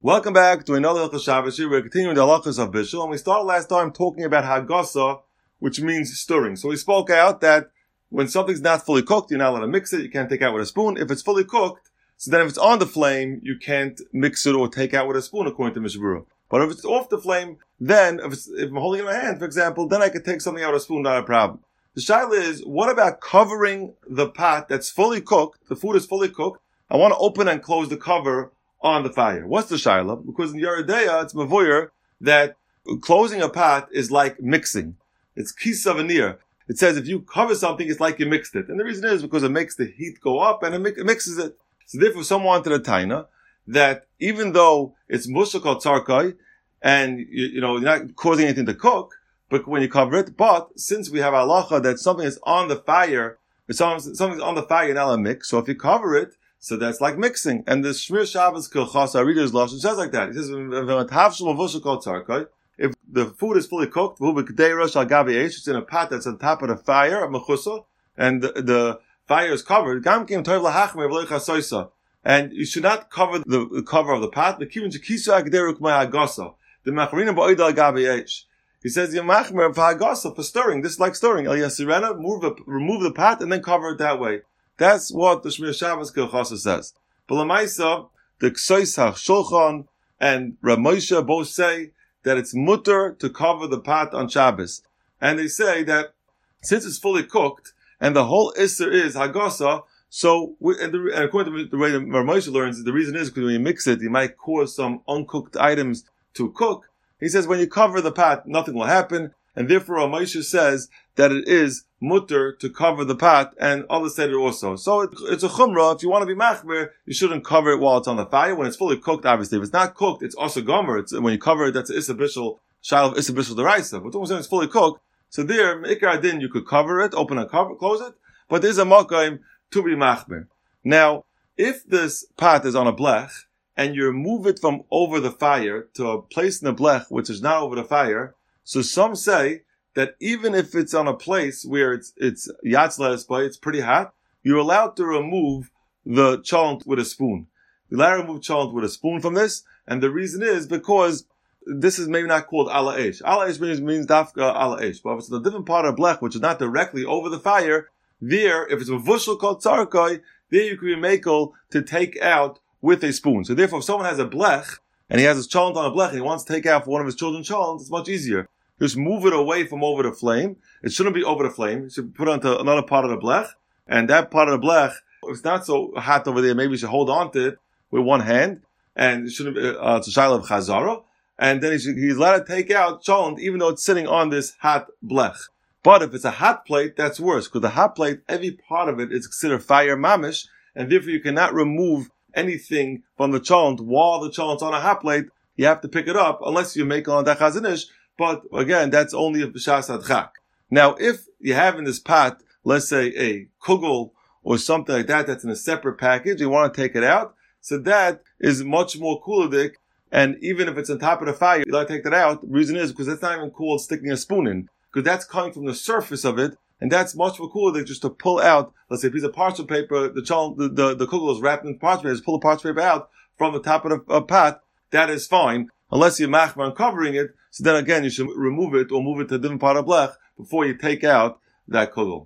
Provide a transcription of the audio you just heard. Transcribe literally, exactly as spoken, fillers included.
Welcome back to another Hilchos Shabbos. We're continuing the halachas of Bishul, and we started last time talking about Hagasa, which means stirring. So we spoke out that when something's not fully cooked, you're not allowed to mix it. You can't take out with a spoon. If it's fully cooked, so then if it's on the flame, you can't mix it or take out with a spoon, according to Mishbura. But if it's off the flame, then if, it's, if I'm holding it in my hand, for example, then I could take something out with a spoon, not a problem. The shaila is, what about covering the pot that's fully cooked? The food is fully cooked. I want to open and close the cover on the fire. What's the shaila? Because in Yoreh De'ah, it's mavoyer that closing a pot is like mixing. It's kisa v'nir. It says if you cover something, it's like you mixed it. And the reason is because it makes the heat go up and it mixes it. So therefore, someone wanted a taina that even though it's mushakal tzarkai and you, you know, you're not causing anything to cook, but when you cover it, but since we have halacha that something is on the fire, it's on, something's on the fire, you're not allowed to mix. So if you cover it, so that's like mixing. And the Shmir Shabbos Kilchas, our reader's lashon, says like that. He says, if the food is fully cooked, it's in a pot that's on top of the fire, and the, the fire is covered, and you should not cover the, the cover of the pot. The He says, you're machmer for hagasa, for stirring. This is like stirring. Remove the, remove the pot and then cover it that way. That's what the Shmir Shabbos Kilchasa says. But Lamaisa, the Ksois HaShulchan and Rav Moshe both say that it's mutter to cover the pot on Shabbos. And they say that since it's fully cooked and the whole Isser is Hagasa, so, we, and, the, and according to the way that Rav Moshe learns, the reason is because when you mix it, you might cause some uncooked items to cook. He says when you cover the pot, nothing will happen. And therefore, Rav Moshe says that it is mutter to cover the pot, and others said it also. So it, it's a chumrah. If you want to be machmer, you shouldn't cover it while it's on the fire. When it's fully cooked, obviously. If it's not cooked, it's also gomer. It's when you cover it, that's an issa bishul, shayla of issa bishul deraisa. But when it's fully cooked, so there, ikar adin, you could cover it, open and cover, close it. But there's a makayim to be machmer. Now, if this pot is on a blech and you move it from over the fire to a place in the blech which is not over the fire, so some say that even if it's on a place where it's it's yatz le'esbay, it's pretty hot, you're allowed to remove the cholent with a spoon. You're allowed to remove cholent with a spoon from this, and the reason is because this is maybe not called ala esh. Ala esh means, means dafka ala esh. But if it's in a different part of blech, which is not directly over the fire, there, if it's a vushal called tzarkai, there you can be makel to take out with a spoon. So therefore, if someone has a blech, and he has his cholent on a blech, and he wants to take out for one of his children's cholent, it's much easier. Just move it away from over the flame. It shouldn't be over the flame. You should put it onto another part of the blech. And that part of the blech, if it's not so hot over there, maybe you should hold on to it with one hand. And it shouldn't be, uh, it's a shayla of chazara. And then he should, he's allowed to take out cholent, even though it's sitting on this hot blech. But if it's a hot plate, that's worse. Because the hot plate, every part of it is considered fire mamish. And therefore you cannot remove anything from the cholent while the cholent's on a hot plate. You have to pick it up, unless you make on that chazanish. But again, that's only a b'shas adchak. Now, if you have in this pot, let's say a kugel or something like that, that's in a separate package, you want to take it out, so that is much more kuladik. And even if it's on top of the fire, you like to take that out. The reason is because that's not even called sticking a spoon in, because that's coming from the surface of it, and that's much more kuladik just to pull out, let's say a piece of parchment paper, the chal- the, the, the kugel is wrapped in parchment paper, just pull the parchment paper out from the top of the uh, pot, that is fine. Unless you're machmer on covering it, so then again you should remove it or move it to a different part of blech before you take out that kugel.